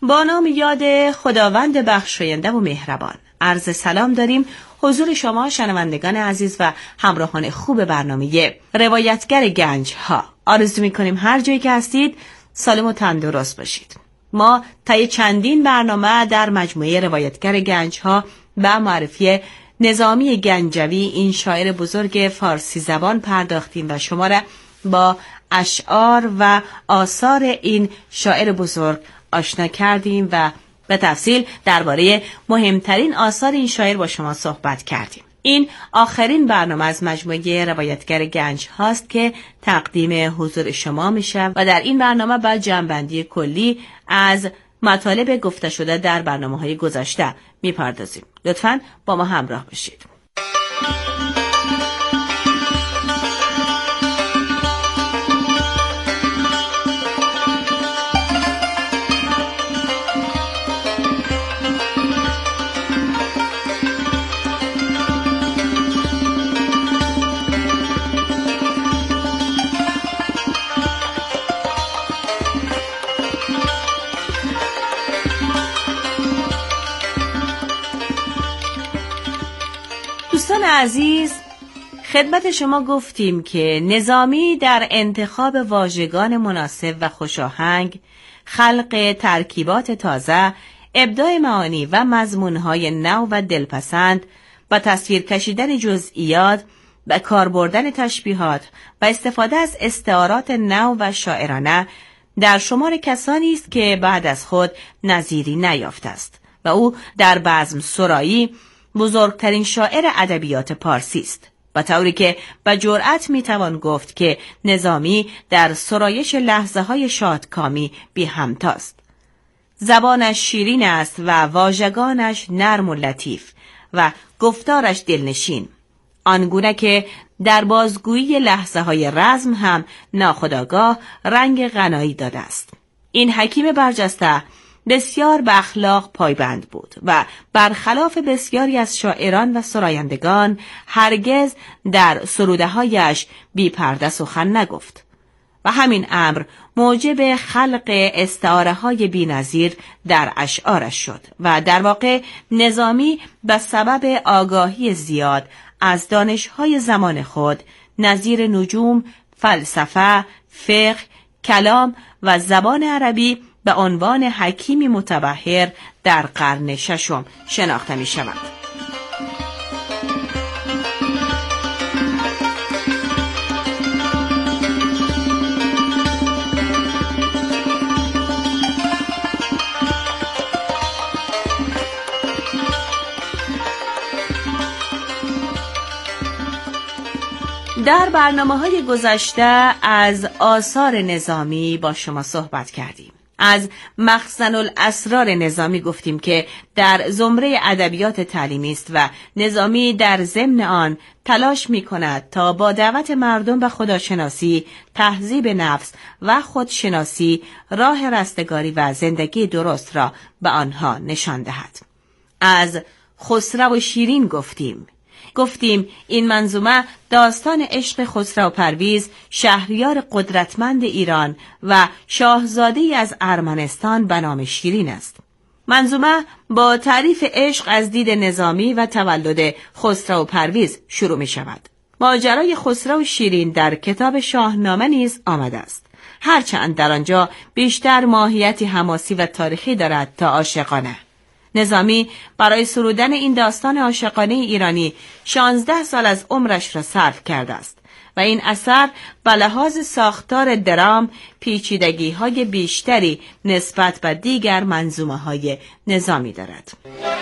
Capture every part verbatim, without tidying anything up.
با نام یاد خداوند بخشاینده و مهربان، عرض سلام داریم حضور شما شنوندگان عزیز و همراهان خوب برنامه روایتگر گنج ها. آرزو می‌کنیم هر جایی که هستید سالم و تندرست باشید. ما طی چندین برنامه در مجموعه روایتگر گنج ها به معرفی نظامی گنجوی، این شاعر بزرگ فارسی زبان پرداختیم و شما را با اشعار و آثار این شاعر بزرگ آشنا کردیم و به تفصیل درباره مهمترین آثار این شاعر با شما صحبت کردیم. این آخرین برنامه از مجموعه روایتگر گنج هاست که تقدیم حضور شما میشه و در این برنامه با جمع‌بندی کلی از مطالب گفته شده در برنامه‌های گذشته میپردازیم. لطفاً با ما همراه باشید. دوستان عزیز، خدمت شما گفتیم که نظامی در انتخاب واژگان مناسب و خوشاهنگ، خلق ترکیبات تازه، ابداع معانی و مضمونهای نو و دلپسند و تصویر کشیدن جزئیات و کار بردن تشبیهات و استفاده از استعارات نو و شاعرانه در شمار کسانی است که بعد از خود نظیری نیافته است و او در بزم سرایی بزرگترین شاعر ادبیات پارسی است، و طوری که با جرأت میتوان گفت که نظامی در سرایش لحظه های شادکامی بی همتاست. زبانش شیرین است و واژگانش نرم و لطیف و گفتارش دلنشین، آنگونه که در بازگویی لحظه های رزم هم ناخودآگاه رنگ غنایی داده است. این حکیم برجسته بسیار به اخلاق پایبند بود و برخلاف بسیاری از شاعران و سرایندگان هرگز در سروده‌هایش بی پرده سخن نگفت و همین امر موجب خلق استعاره‌های بی‌نظیر در اشعارش شد و در واقع نظامی به سبب آگاهی زیاد از دانش‌های زمان خود نظیر نجوم، فلسفه، فقه، کلام و زبان عربی به عنوان حکیمی متبحر در قرن ششم شناخته می شود. در برنامه‌های گذشته از آثار نظامی با شما صحبت کردیم. از مخزن الاسرار نظامی گفتیم که در زمره ادبیات تعلیمی است و نظامی در ضمن آن تلاش می‌کند تا با دعوت مردم به خداشناسی، تهذیب نفس و خودشناسی راه رستگاری و زندگی درست را به آنها نشان دهد. از خسرو و شیرین گفتیم. گفتیم این منظومه داستان عشق خسرو پرویز، شهریار قدرتمند ایران و شاهزاده‌ای از ارمنستان به نام شیرین است. منظومه با تعریف عشق از دید نظامی و تولد خسرو پرویز شروع می شود. ماجرای خسرو و شیرین در کتاب شاهنامه نیز آمده است، هرچند در آنجا بیشتر ماهیتی حماسی و تاریخی دارد تا عاشقانه. نظامی برای سرودن این داستان عاشقانه ایرانی شانزده سال از عمرش را صرف کرده است و این اثر به لحاظ ساختار درام پیچیدگی‌های بیشتری نسبت به دیگر منظومه‌های نظامی دارد.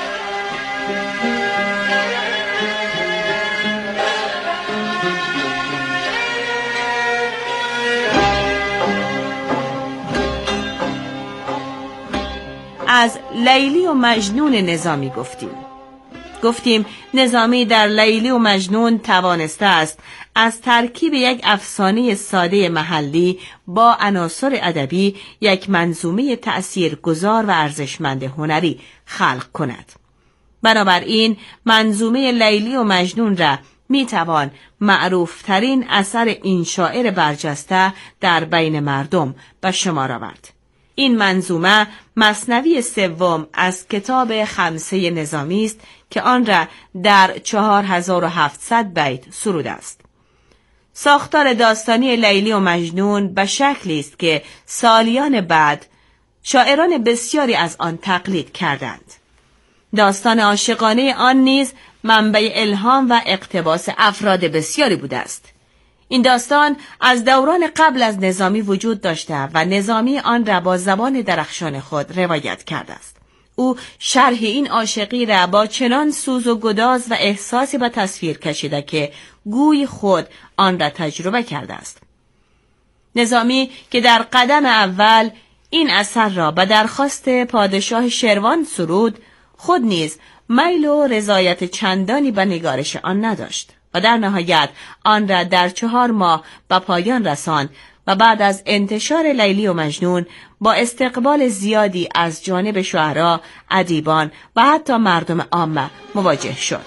از لیلی و مجنون نظامی گفتیم. گفتیم نظامی در لیلی و مجنون توانسته است از ترکیب یک افسانه ساده محلی با عناصر ادبی یک منظومه تأثیرگذار و ارزشمند هنری خلق کند. بنابراین منظومه لیلی و مجنون را می توان معروف ترین اثر این شاعر برجسته در بین مردم به شمار آورد. این منظومه مثنوی سوم از کتاب خمسه نظامی است که آن را در چهار هزار و هفتصد بیت سروده است. ساختار داستانی لیلی و مجنون به شکلی است که سالیان بعد شاعران بسیاری از آن تقلید کردند. داستان عاشقانه آن نیز منبع الهام و اقتباس افراد بسیاری بوده است. این داستان از دوران قبل از نظامی وجود داشته و نظامی آن را با زبان درخشان خود روایت کرده است. او شرح این عاشقی را با چنان سوز و گداز و احساسی به تصویر کشیده که گوی خود آن را تجربه کرده است. نظامی که در قدم اول این اثر را به درخواست پادشاه شروان سرود، خود نیز میل و رضایت چندانی به نگارش آن نداشت و در نهایت آن را در چهار ماه به پایان رساند و بعد از انتشار لیلی و مجنون با استقبال زیادی از جانب شعرا، ادیبان و حتی مردم عامه مواجه شد.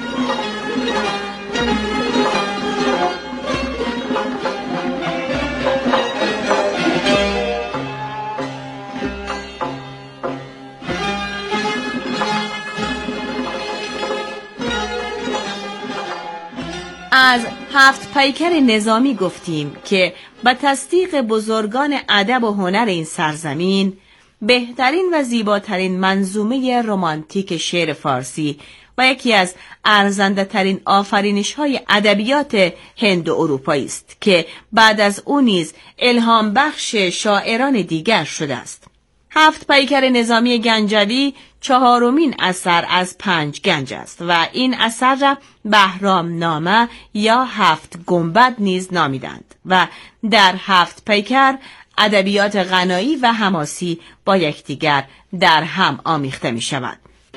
از هفت پیکر نظامی گفتیم که به تصدیق بزرگان ادب و هنر این سرزمین بهترین و زیباترین منظومه رمانتیک شعر فارسی و یکی از ارزنده ترین آفرینش های ادبیات هند و اروپایی است که بعد از او نیز الهام بخش شاعران دیگر شده است. هفت پیکر نظامی گنجوی چهارمین اثر از پنج گنج است و این اثر را بهرام نامه یا هفت گنبد نیز نامیدند و در هفت پیکر ادبیات غنایی و حماسی با یکدیگر در هم آمیخته می شود.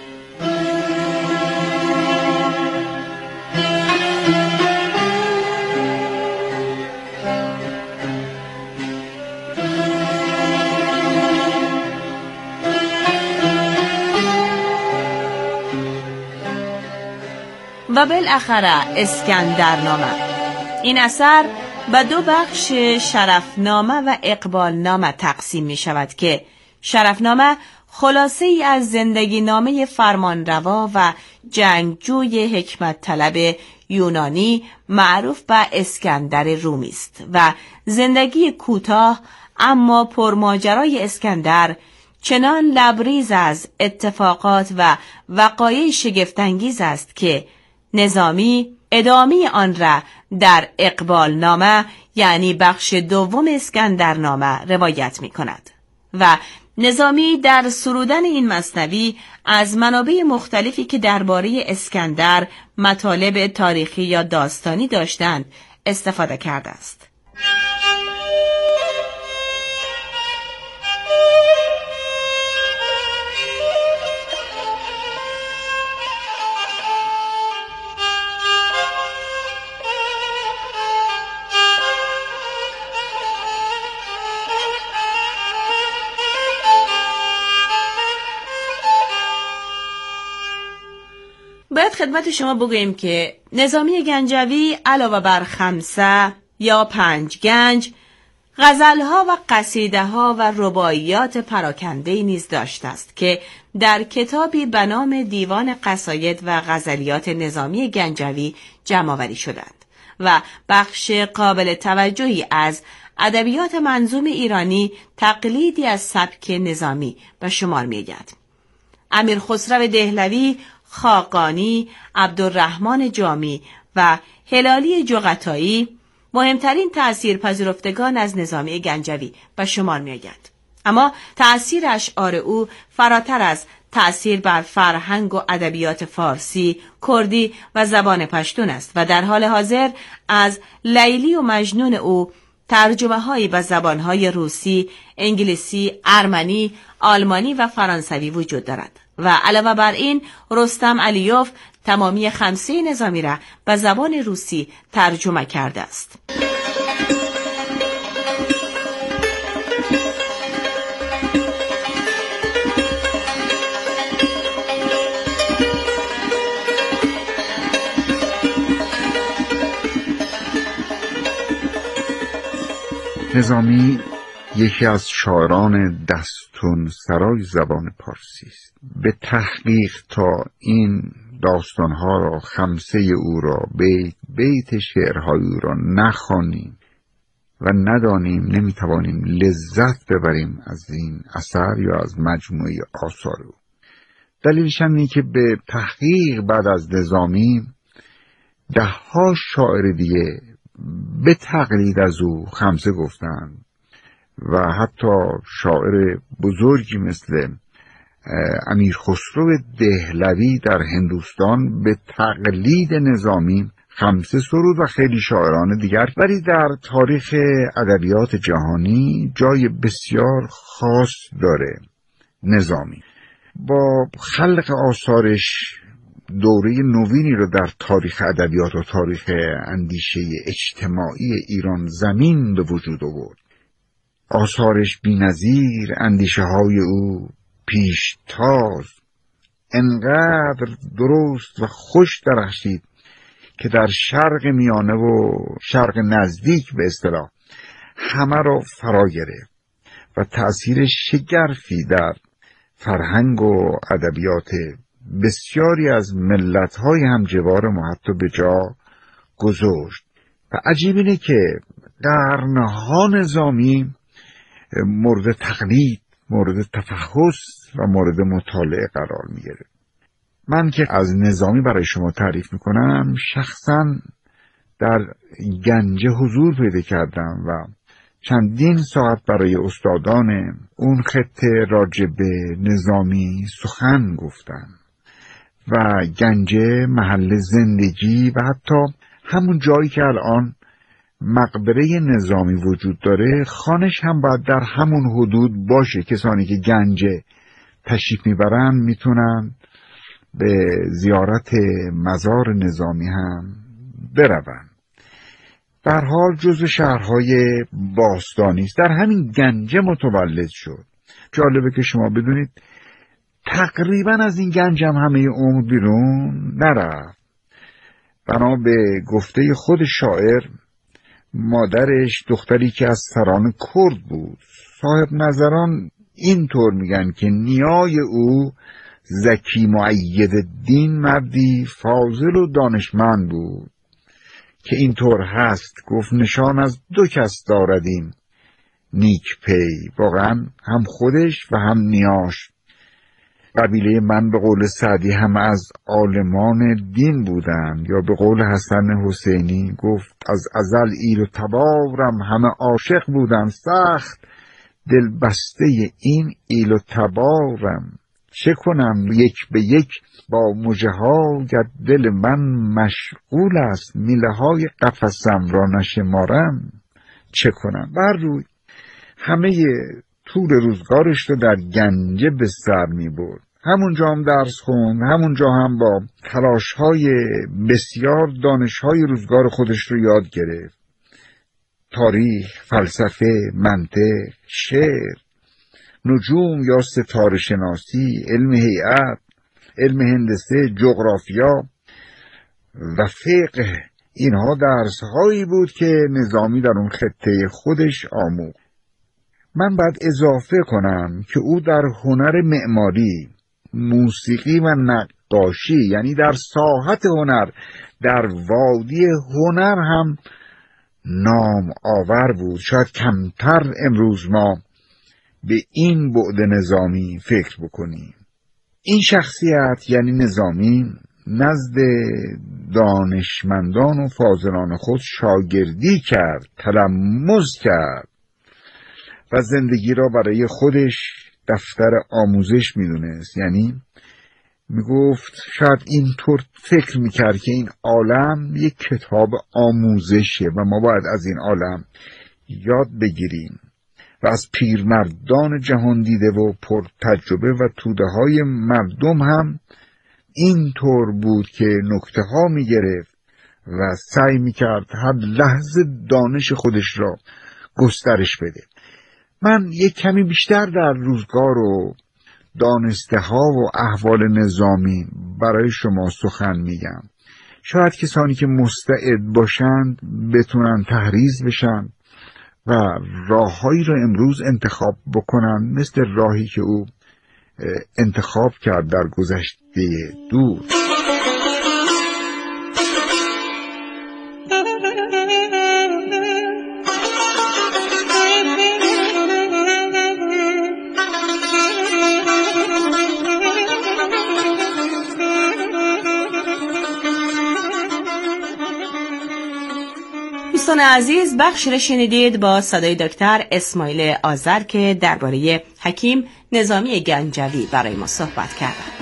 و بالاخره اسکندرنامه. این اثر به دو بخش شرفنامه و اقبالنامه تقسیم می شود که شرفنامه خلاصه ای از زندگی نامه فرمانروا و جنگجوی حکمت طلب یونانی معروف به اسکندر رومی است و زندگی کوتاه اما پرماجرای اسکندر چنان لبریز از اتفاقات و وقایع شگفت‌انگیز است که نظامی ادامه آن را در اقبالنامه یعنی بخش دوم اسکندرنامه روایت می کند و نظامی در سرودن این مثنوی از منابع مختلفی که درباره اسکندر مطالب تاریخی یا داستانی داشتند استفاده کرده است. باید خدمت شما بگوییم که نظامی گنجوی علاوه بر خمسه یا پنج گنج، غزلها و قصیده‌ها و رباعیات پراکنده‌ای نیز داشته است که در کتابی به نام دیوان قصاید و غزلیات نظامی گنجوی جمع‌آوری شدند و بخش قابل توجهی از ادبیات منظوم ایرانی تقلیدی از سبک نظامی به شمار می‌آید. امیر خسرو دهلوی، خاقانی، عبدالرحمن جامی و هلالی جغتایی مهمترین تأثیر پذیرفتگان از نظامی گنجوی به شمار می آید. اما تأثیر اشعار او فراتر از تأثیر بر فرهنگ و ادبیات فارسی، کردی و زبان پشتون است و در حال حاضر از لیلی و مجنون او ترجمه هایی به زبان های روسی، انگلیسی، ارمنی، آلمانی و فرانسوی وجود دارد و علاوه بر این رستم علیوف تمامی خمسه نظامی را به زبان روسی ترجمه کرده است. نظامی یکی از شاعران دستون سرای زبان پارسی است. به تحقیق تا این داستانها را، خمسه او را، بیت بیت شعرهای او را نخوانیم و ندانیم، نمیتوانیم لذت ببریم از این اثر یا از مجموعه آثار او. دلیلش هم اینه که به تحقیق بعد از نظامی ده ها شاعر دیگه به تقلید از او خمسه گفتن و حتی شاعر بزرگی مثل امیر خسرو دهلوی در هندوستان به تقلید نظامی خمسه سرود و خیلی شاعران دیگر. ولی در تاریخ ادبیات جهانی جای بسیار خاص داره نظامی. با خلق آثارش دوره نوینی رو در تاریخ ادبیات و تاریخ اندیشه اجتماعی ایران زمین به وجود آورد. آثارش بی‌نظیر، اندیشه های او پیشتاز، انقدر درست و خوش درخشید که در شرق میانه و شرق نزدیک به اصطلاح همه را فرا گرفت و تأثیر شگرفی در فرهنگ و ادبیات بسیاری از ملت‌های همجوار ما حتی به جا گذاشت. و عجیب اینه که قرنها نظامی مورد تقلید، مورد تفحص و مورد مطالعه قرار می‌گرفت. من که از نظامی برای شما تعریف میکنم شخصا در گنجه حضور پیدا کردم و چندین ساعت برای استادان اون خطه راجع به نظامی سخن گفتم و گنجه محل زندگی و حتی همون جایی که الان مقبره نظامی وجود داره خانش هم باید در همون حدود باشه. کسانی که گنجه تشریف میبرن میتونن به زیارت مزار نظامی هم برون. به هر حال جزو شهرهای باستانی است. در همین گنجه متولد شد. جالبه که شما بدونید تقریبا از این گنج هم همه عمر بیرون نرفت. بنا به گفته خود شاعر مادرش دختری که از سران کرد بود. صاحب نظران اینطور میگن که نیای او زکی معید الدین مردی فاضل و دانشمند بود که اینطور هست گفت نشان از دو کس داردیم نیک پی. واقعا هم خودش و هم نیاش. قبیله من به قول سعدی هم از عالمان دین بودن، یا به قول حسن حسینی گفت از ازل ایل و تبارم همه عاشق بودن، سخت دل بسته این ایل و تبارم. چه کنم یک به یک با مژه ها گر دل من مشغول است، میله های قفسم را نشمارم چه کنم. بر روی همه طول روزگارش رو در گنجه به سر می برد. همونجا هم درس خوند، همونجا هم با تلاش های بسیار دانش های روزگار خودش رو یاد گرفت. تاریخ، فلسفه، منطق، شعر، نجوم یا ستاره شناسی، علم هیئت، علم هندسه، جغرافیا و فقه. اینها درس‌هایی بود که نظامی در اون خطه خودش آموخت. من باید اضافه کنم که او در هنر معماری، موسیقی و نقاشی، یعنی در ساحت هنر، در وادی هنر هم نام آور بود. شاید کمتر امروز ما به این بعد نظامی فکر بکنیم. این شخصیت یعنی نظامی نزد دانشمندان و فاضلان خود شاگردی کرد، تلمذ کرد و زندگی را برای خودش دفتر آموزش میدونست. یعنی میگفت شاید اینطور فکر میکرد که این عالم یک کتاب آموزشه و ما باید از این عالم یاد بگیریم و از پیرمردان جهان دیده و پر تجربه و توده های مردم هم اینطور بود که نکته ها می گرفت و سعی می کرد هر لحظه دانش خودش را گسترش بده. من یک کمی بیشتر در روزگار و دانسته ها و احوال نظامی برای شما سخن میگم. شاید کسانی که مستعد باشند بتونن تحریز بشن و راههایی را امروز انتخاب بکنن مثل راهی که او انتخاب کرد در گذشته دور. دوستان عزیز، بخشی را شنیدید با صدای دکتر اسماعیل آذر که درباره حکیم نظامی گنجوی برای ما صحبت کردند.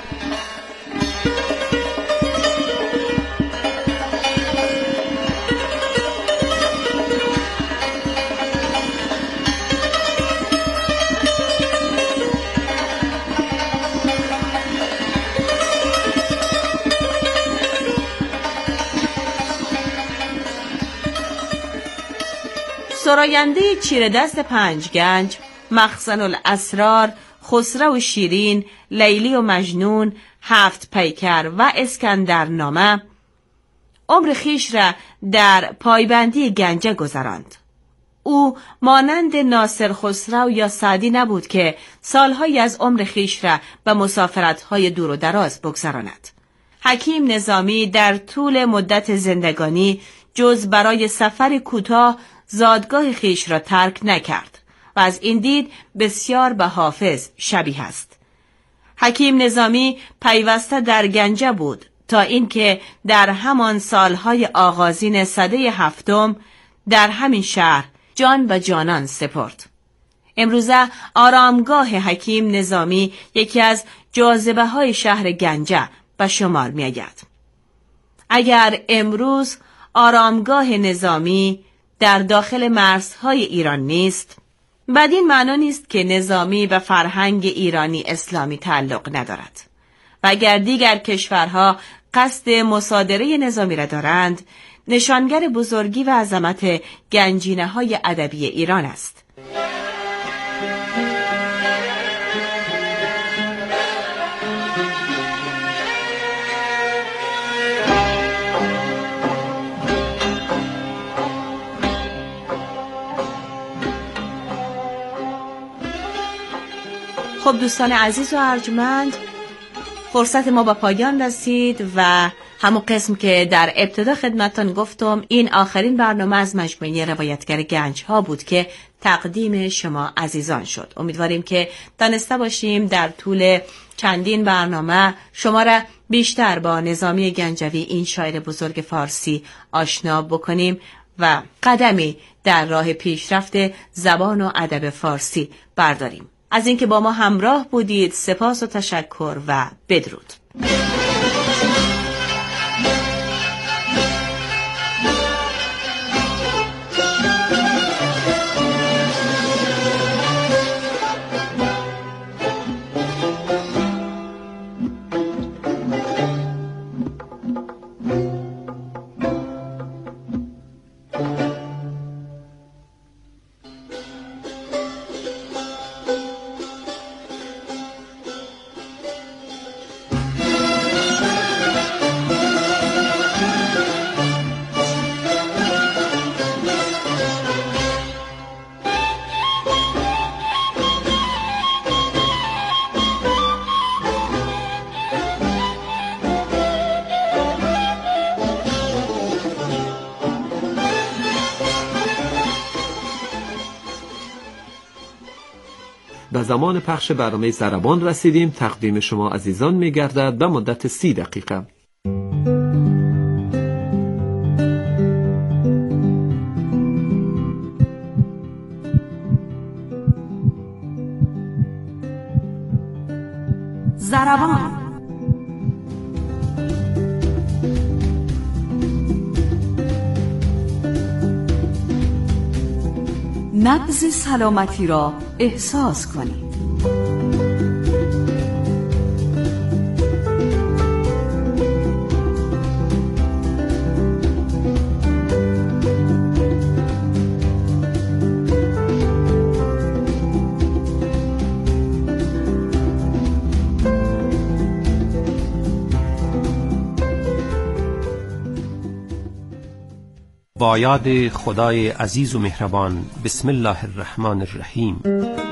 سراینده چیره دست پنج گنج، مخزن الاسرار، خسرو و شیرین، لیلی و مجنون، هفت پیکر و اسکندرنامه عمر خیش را در پایبندی گنجه گذراند. او مانند ناصر خسرو یا سعدی نبود که سالهایی از عمر خیش را به مسافرت‌های دور و دراز بگذراند. حکیم نظامی در طول مدت زندگانی جز برای سفر کوتاه زادگاه خیش را ترک نکرد و از این دید بسیار به حافظ شبیه است. حکیم نظامی پیوسته در گنجه بود تا اینکه در همان سالهای آغازین سده هفتم در همین شهر جان و جانان سپرد. امروزه آرامگاه حکیم نظامی یکی از جاذبه های شهر گنجه به شمار می آید. اگر امروز آرامگاه نظامی در داخل مرزهای ایران نیست، بدین معنا نیست که نظامی به فرهنگ ایرانی اسلامی تعلق ندارد و اگر دیگر کشورها قصد مصادره نظامی را دارند، نشانگر بزرگی و عظمت گنجینه‌های ادبی ایران است. خب دوستان عزیز و ارجمند، فرصت ما به پایان رسید و همون قسم که در ابتدا خدمتتان گفتم این آخرین برنامه از مجموعه روایتگر گنج ها بود که تقدیم شما عزیزان شد. امیدواریم که دانسته باشیم در طول چندین برنامه شما را بیشتر با نظامی گنجوی، این شاعر بزرگ فارسی، آشنا بکنیم و قدمی در راه پیشرفت زبان و ادب فارسی برداریم. از اینکه با ما همراه بودید سپاس و تشکر و بدرود. به زمان پخش برنامه ضربان رسیدیم. تقدیم شما عزیزان می‌گردد به مدت سی دقیقه. ضربان. نبض سلامتی را احساس کنید. با یاد خدای عزیز و مهربان. بسم الله الرحمن الرحیم.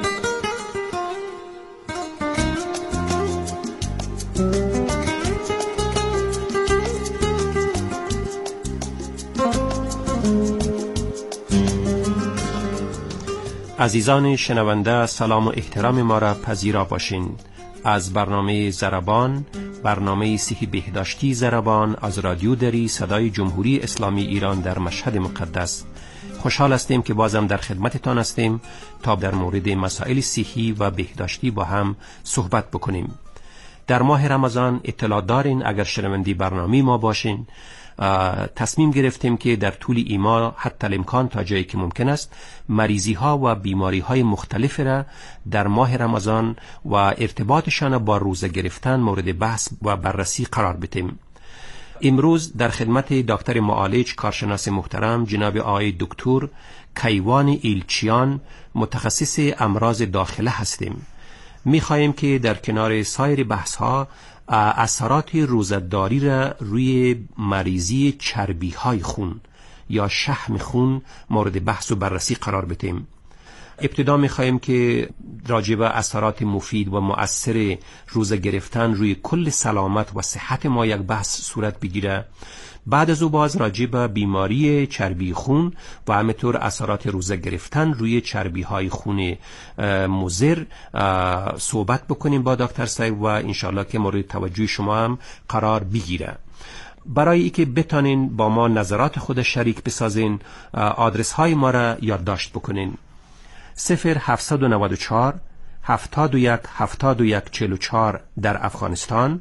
عزیزان شنونده، سلام و احترام ما را پذیرا باشین. از برنامه ضربان، برنامه صحی بهداشتی ضربان از رادیو دری صدای جمهوری اسلامی ایران در مشهد مقدس خوشحال هستیم که بازم در خدمتتان هستیم تا در مورد مسائل صحی و بهداشتی با هم صحبت بکنیم. در ماه رمضان اطلاع دارین، اگر شنوندی برنامه ما باشین، تصمیم گرفتیم که در طول ایما حتی الامکان تا جایی که ممکن است مریضی ها و بیماری های مختلف را در ماه رمضان و ارتباطشان با روزه گرفتن مورد بحث و بررسی قرار بدیم. امروز در خدمت دکتر معالج کارشناس محترم جناب آقای دکتر کیوان ایلچیان متخصص امراض داخله هستیم. می‌خواهیم که در کنار سایر بحث ها اثرات روزه‌داری را روی مریضی چربی های خون یا شحم خون مورد بحث و بررسی قرار بدیم. ابتدا می‌خواهیم که راجع به اثرات مفید و مؤثر روزه گرفتن روی کل سلامت و صحت ما یک بحث صورت بگیره. بعد از او باز راجع به بیماری چربی خون و همینطور اثرات روزه گرفتن روی چربی های خون مضر صحبت بکنیم با دکتر صاحب و انشالله که مورد توجه شما هم قرار بگیره. برای اینکه بتانین با ما نظرات خود شریک بسازین، آدرس های ما را یادداشت بکنین: صفر هفت نه چهار هفتاد و یک هفتاد و یک چهل و چهار در افغانستان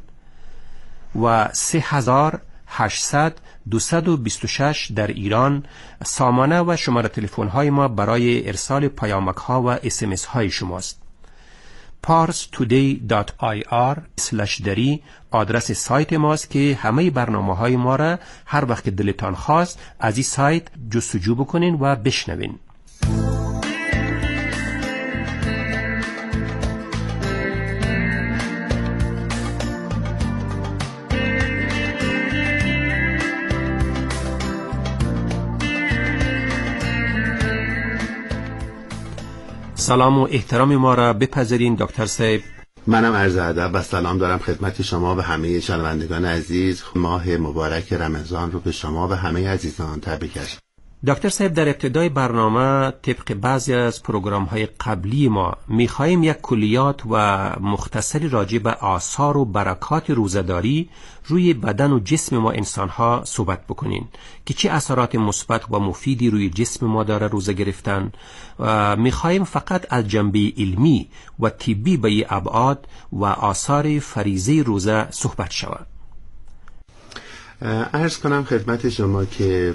و سه هزار هشتصد دویست و بیست و شش در ایران. سامانه و شماره تلفن های ما برای ارسال پیامک ها و اس ام اس های شماست. پارس تودی دات آی آر اسلش دری آدرس سایت ماست که همه برنامه های ما را هر وقت که دلتان خواست از این سایت جستجو بکنین و بشنوین. سلام و احترام ما را بپذیرین دکتر صاحب. منم عرض ادب و سلام دارم خدمت شما و همه شنوندگان عزیز. ماه مبارک رمضان رو به شما و همه عزیزان تبریک هست. دکتر صاحب، در ابتدای برنامه طبق بعضی از پروگرام های قبلی ما میخواهیم یک کلیات و مختصری راجع به آثار و برکات روزه‌داری روی بدن و جسم ما انسان ها صحبت بکنین که چه اثرات مثبت و مفیدی روی جسم ما داره روزه گرفتن. میخواهیم فقط از جنبه علمی و طبی به ابعاد و آثار فریضه روزه صحبت شود. عرض کنم خدمت شما که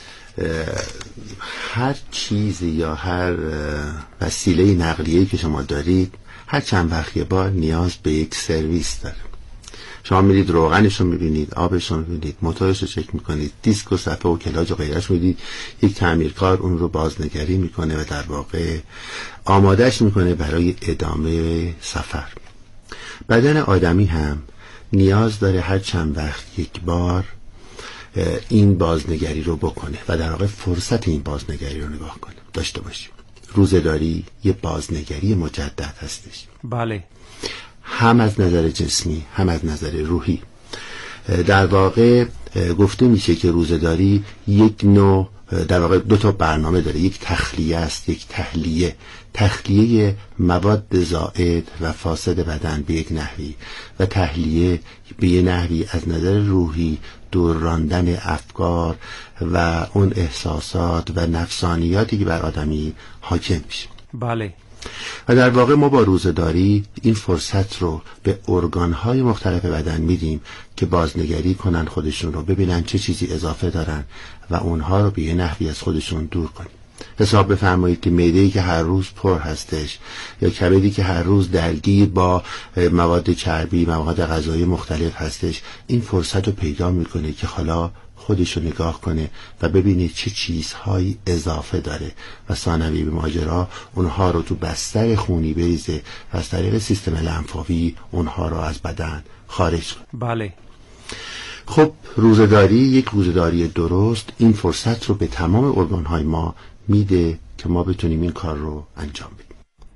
هر چیزی یا هر وسیله نقلیه‌ای که شما دارید هر چند وقت یه بار نیاز به یک سرویس داره. شما میرید روغنش رو میبینید، آبش رو میبینید، موتورش رو چک میکنید، دیسک و صفحه و کلاج و غیرش میدید، یک تعمیرکار اون رو بازنگری میکنه و در واقع آمادهش میکنه برای ادامه سفر. بدن آدمی هم نیاز داره هر چند وقت یک بار این بازنگری رو بکنه و در واقع فرصت این بازنگری رو نگاه کنه داشته باشیم. روزه‌داری یه بازنگری مجدد هستش. بله. هم از نظر جسمی هم از نظر روحی. در واقع گفته میشه که روزه‌داری یک نوع در واقع دو تا برنامه داره. یک تخلیه است، یک تحلیه. تخلیه مواد زائد و فاسد بدن به یک نحوی و تحلیه به یک نحوی از نظر روحی دور راندن افکار و اون احساسات و نفسانیاتی که بر آدمی حاکم میشه. بله. و در واقع ما با روزه‌داری این فرصت رو به ارگان‌های مختلف بدن میدیم که بازنگری کنن خودشون رو، ببینن چه چیزی اضافه دارن و اونها رو به یه نحوی از خودشون دور کنیم. حساب بفرمایید که معده‌ای که هر روز پر هستش یا کبدی که هر روز درگیر با مواد چربی، مواد غذایی مختلف هستش، این فرصت رو پیدا میکنه که حالا خودش رو نگاه کنه و ببینه چه چیزهایی اضافه داره و ثانوی به ماجرا اونها رو تو بستر خونی بریزه و از طریق سیستم لنفاوی اونها رو از بدن خارج کنه. بله. خب روزه‌داری، یک روزه‌داری درست این فرصت رو به تمام ارگان‌های ما میده که ما بتونیم این کار رو انجام بدیم.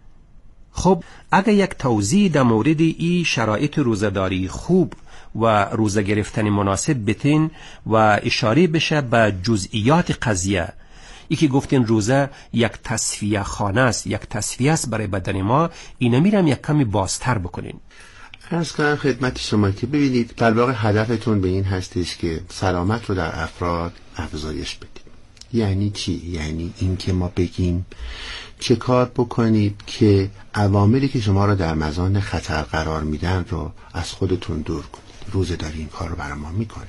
خب اگر یک توضیح در مورد این شرایط روزه‌داری خوب و روزه گرفتن مناسب بتین و اشاره بشه به جزئیات قضیه. یکی گفتین روزه یک تصفیه خانه است، یک تصفیه است برای بدن ما، اینو میرم یک کمی بازتر بکنین. عرض کنم خدمت شما که ببینید در واقع هدفتون به این هستش که سلامت رو در افراد افزایش بدید. یعنی چی؟ یعنی این که ما بگیم چه کار بکنید که عواملی که شما رو در مزان خطر قرار میدن رو از خودتون دور کنید. روزه‌داری این کار رو برای ما میکنه.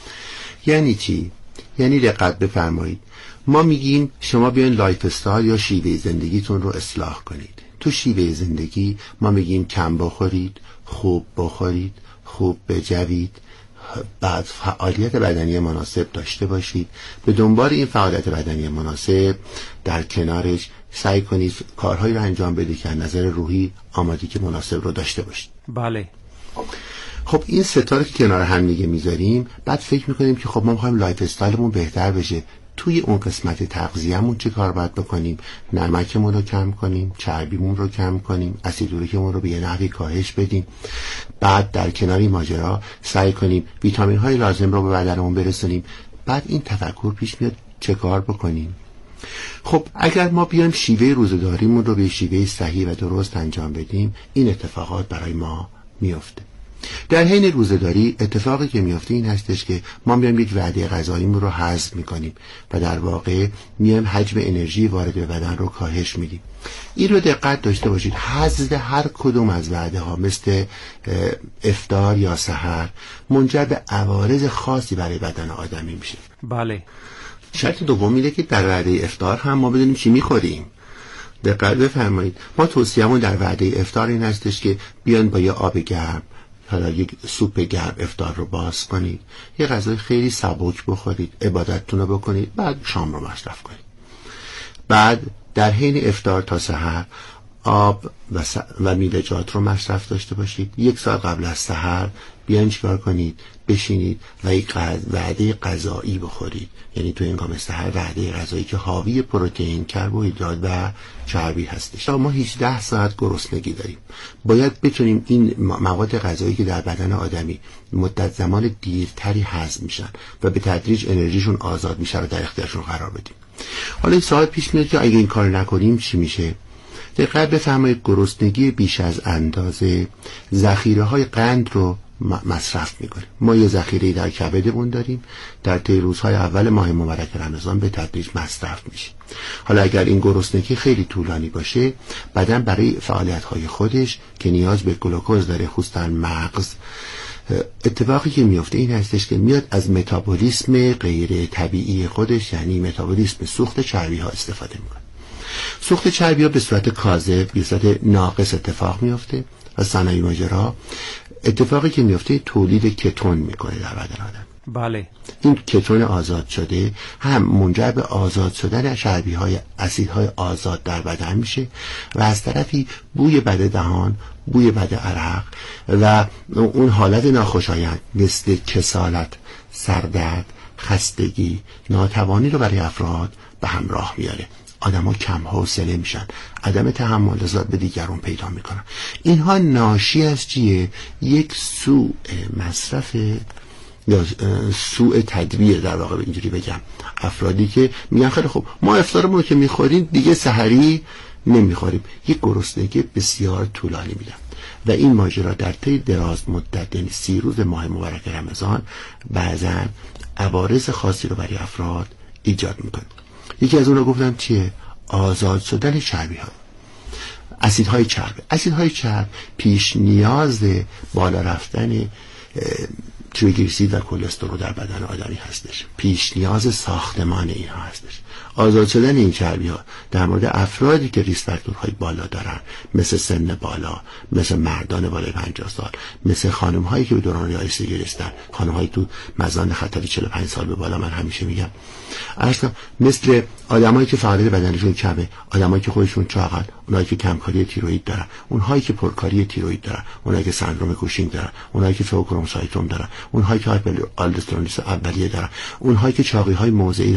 یعنی چی؟ یعنی دقت بفرمایید، ما میگیم شما بیاین لایف استایل یا شیوه زندگیتون رو اصلاح کنید. تو شیوه زندگی ما میگیم کم بخورید، خوب بخورید، خوب بجوید، بعد فعالیت بدنی مناسب داشته باشید. به دنبال این فعالیت بدنی مناسب در کنارش سعی کنید کارهایی رو انجام بدید که از نظر روحی آمادگی مناسب رو داشته باشید. بله. خب این ستا که کنار هم دیگه میذاریم، بعد فکر میکنیم که خب ما میخوایم لایف استایلمون بهتر بشه. توی اون قسمت تغذیه‌مون چه کار باید بکنیم؟ نمکمون رو کم کنیم، چربیمون رو کم کنیم، اسید اوریکمون رو به یه نحوی کاهش بدیم. بعد در کنار ماجرا سعی کنیم ویتامین های لازم رو به بدنمون برسونیم. بعد این تفکر پیش میاد چه کار بکنیم. خب اگر ما بیایم شیوه روزه‌داریمون رو به شیوه صحیح و درست انجام بدیم، این اتفاقات برای ما میفته. در حین روزه‌داری اتفاقی که میفته این هستش که ما میایم یک وعده غذاییمون رو هضم میکنیم و در واقع میایم حجم انرژی وارد به بدن رو کاهش میدیم. این رو دقت داشته باشید، حذف هر کدوم از وعده ها مثل افطار یا سحر منجر به عوارض خاصی برای بدن آدمی میشه. بله. شرط دوم اینه که در وعده افطار هم ما بدونیم چی میخوریم. دقت بفرمایید، ما توصیه‌مون در وعده افطار این هستش که بیان با یه آب گرم، حالا یک سوپ گرم افطار رو باز کنید، یه غذای خیلی سبک بخورید، عبادتتون رو بکنید، بعد شام رو مصرف کنید. بعد در حین افطار تا سحر آب و, س... و میوه‌جات رو مصرف داشته باشید. یک ساعت قبل از سحر بیاین چیکار کنید؟ بشینید و یک وعده غذایی بخورید. یعنی تو هنگام سحر وعده غذایی که حاوی پروتئین، کربوهیدرات و چربی هستش. ما هجده ساعت گرسنگی داریم. باید بتونیم این مواد غذایی که در بدن آدمی مدت زمان دیرتری هضم میشن و به تدریج انرژیشون آزاد میشه رو در اختیارشون قرار بدیم. حالا این سوال پیش میاد که اگه این کار نکنیم چی میشه؟ دقت بفرمایید، گرسنگی بیش از اندازه ذخیره های قند رو مصرف میکنه. ما یه ذخیره در کبدمون داریم، در طی روزهای اول ماه مبارک رمضان به تدریج مصرف میشه. حالا اگر این گرسنگی خیلی طولانی باشه، بدن برای فعالیت های خودش که نیاز به گلوکوز داره، خصوصا مغز، اتفاقی که میفته این هستش که میاد از متابولیسم غیر طبیعی خودش، یعنی متابولیسم سوخت چربی ها استفاده میکنه. سوخت چربی ها به صورت کاذب، به صورت ناقص اتفاق میفته و صنایع ماجرا اتفاقی که میفته تولید کتون میکنه در بدن آدم. بله. این کتون آزاد شده هم منجر به آزاد شدن چربی های اسیدهای آزاد در بدن میشه و از طرفی بوی بد دهان، بوی بد عرق و اون حالت ناخوشایند مثل کسالت، سردرد، خستگی، ناتوانی رو برای افراد به همراه میاره. آدم‌ها کم حوصله میشن، عدم تحمل نسبت به دیگران پیدا میکنن. اینها ناشی از چیه؟ یک سوء مصرف یا سوء تدبیر، در واقع اینجوری بگم. افرادی که میگن خیلی خب ما افطارمون رو که میخوریم دیگه سحری نمیخوریم، یک گرسنگی بسیار طولانی میدن و این ماجرا در طی دراز مدت، یعنی سی روز ماه مبارک رمضان، بعضا عوارض خاصی رو برای افراد ایجاد میکنه. یکی از اونها گفتم چیه؟ آزاد شدن چربی ها، اسیدهای چرب. اسیدهای چرب پیش نیاز بالا رفتن تریگلیسیرید و کلسترول در بدن آدمی هستش، پیش نیاز ساختمان اینها هستش. آزاد شدن این چربی ها در مورد افرادی که ریسک فاکتورهای بالا دارن، مثل سن بالا، مثل مردان بالای پنجاه سال، مثل خانم هایی که به دوران رئیسگی رسیدن، خانم هایی تو مزان خطر چهل و پنج سال به بالا، من همیشه میگم اصلا مثل آدمایی که فعالیت بدنشون کمه، آدمایی که خودشون چاقن، اونایی که کمکاری تیروئید دارن، اونهایی که پرکاری تیروئید دارن، اونایی که سندرم کوشینگ دارن، اونایی که فوکروموسایتوم دارن، اونهایی که هایپر آلدوسترونیس اولیه دارن، اونهایی که چاقی های موضعی